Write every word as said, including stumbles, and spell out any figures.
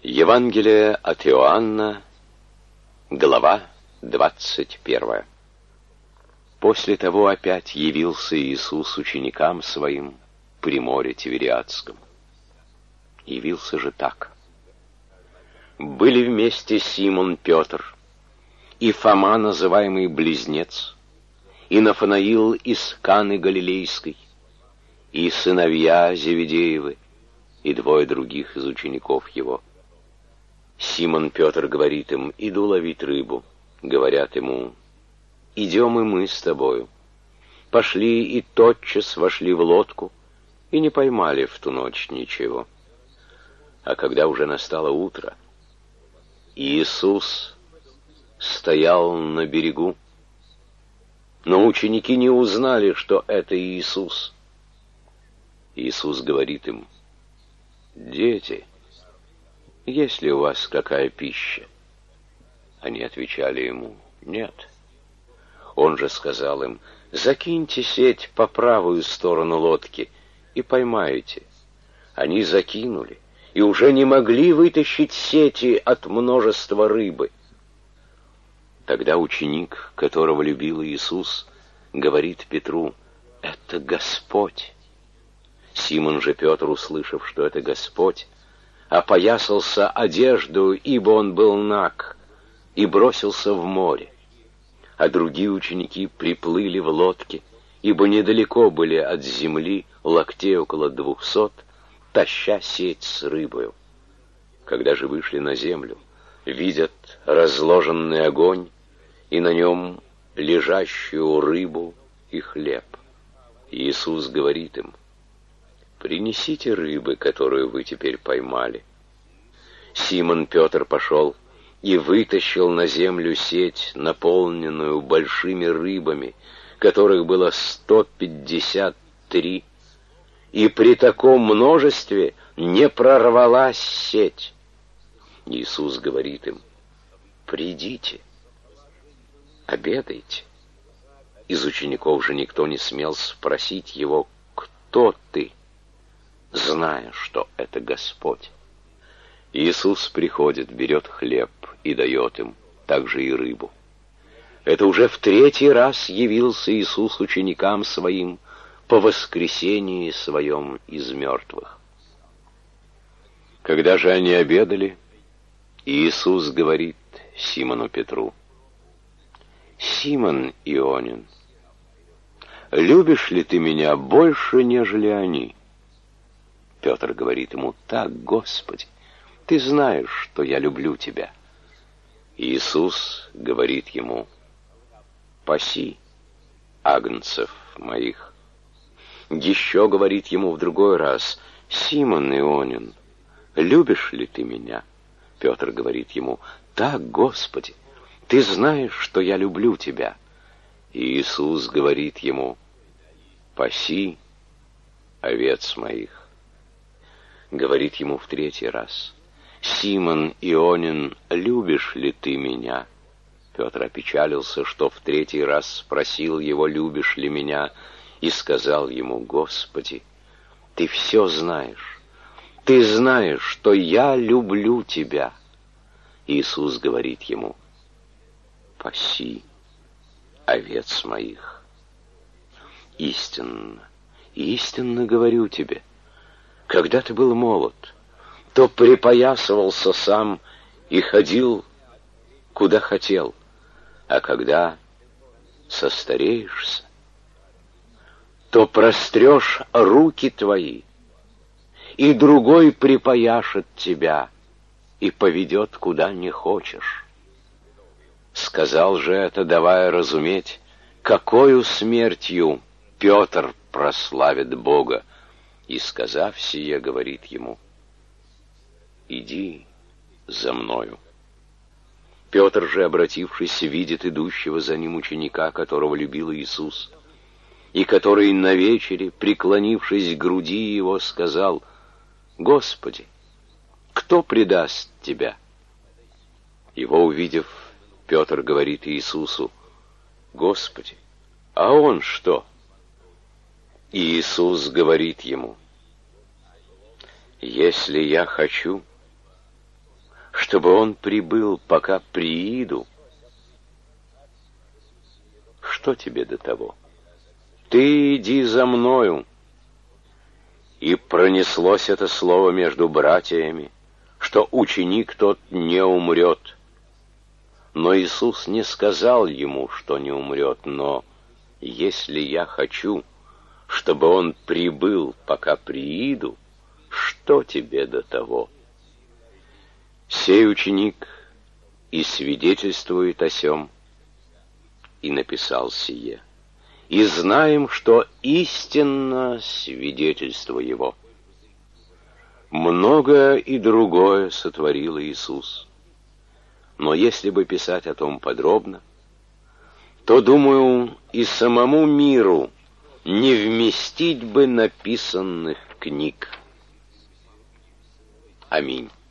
Евангелие от Иоанна, глава двадцать первая. После того опять явился Иисус ученикам своим при море Тивериадском. Явился же так. Были вместе Симон Петр, и Фома, называемый Близнец, и Нафанаил из Каны Галилейской, и сыновья Зеведеевы, и двое других из учеников его. Симон Петр говорит им: «Иду ловить рыбу». Говорят ему: «Идем и мы с тобою». Пошли и тотчас вошли в лодку, и не поймали в ту ночь ничего. А когда уже настало утро, Иисус стоял на берегу, но ученики не узнали, что это Иисус. Иисус говорит им: «Дети, есть ли у вас какая пища?» Они отвечали ему: «Нет». Он же сказал им: «Закиньте сеть по правую сторону лодки и поймаете». Они закинули и уже не могли вытащить сети от множества рыбы. Тогда ученик, которого любил Иисус, говорит Петру: «Это Господь». Симон же Петр, услышав, что это Господь, опоясался одежду, ибо он был наг, и бросился в море. А другие ученики приплыли в лодке, ибо недалеко были от земли, локтей около двухсот, таща сеть с рыбою. Когда же вышли на землю, видят разложенный огонь, и на нем лежащую рыбу и хлеб. Иисус говорит им: «Принесите рыбы, которую вы теперь поймали». Симон Петр пошел и вытащил на землю сеть, наполненную большими рыбами, которых было сто пятьдесят три, и при таком множестве не прорвалась сеть. Иисус говорит им: «Придите, обедайте». Из учеников же никто не смел спросить его: «Кто ты?», зная, что это Господь. Иисус приходит, берет хлеб и дает им, также и рыбу. Это уже в третий раз явился Иисус ученикам своим по воскресении своем из мертвых. Когда же они обедали, Иисус говорит Симону Петру: «Симон Ионин, любишь ли ты меня больше, нежели они?» Петр говорит ему: «Так, Господи, ты знаешь, что я люблю тебя». Иисус говорит ему: «Паси агнцев моих». Еще говорит ему в другой раз: «Симон Ионин, любишь ли ты меня?» Петр говорит ему: «Так, Господи, ты знаешь, что я люблю тебя». Иисус говорит ему: «Паси овец моих». Говорит ему в третий раз: «Симон Ионин, любишь ли ты меня?» Петр опечалился, что в третий раз спросил его: «Любишь ли меня?» И сказал ему: «Господи, ты все знаешь, ты знаешь, что я люблю тебя». Иисус говорит ему: «Паси овец моих». Истинно, истинно говорю тебе, когда ты был молод, то припоясывался сам и ходил, куда хотел, а когда состареешься, то прострешь руки твои, и другой припояшет тебя и поведет, куда не хочешь. Сказал же это, давая разуметь, какою смертью Петр прославит Бога, и, сказав сие, говорит ему: «Иди за мною». Петр же, обратившись, видит идущего за ним ученика, которого любил Иисус, и который на вечере, преклонившись к груди его, сказал: «Господи, кто предаст тебя?» Его увидев, Петр говорит Иисусу: «Господи, а он что?» И Иисус говорит ему: «Если я хочу, чтобы он прибыл, пока прииду, что тебе до того? Ты иди за мною. И пронеслось это слово между братьями, что ученик тот не умрет. Но Иисус не сказал ему, что не умрет, но если я хочу, чтобы он прибыл, пока прииду, что тебе до того? Сей ученик и свидетельствует о сем, и написал сие. И знаем, что истинно свидетельство его. Многое и другое сотворил Иисус. Но если бы писать о том подробно, то, думаю, и самому миру не вместить бы написанных книг. Аминь.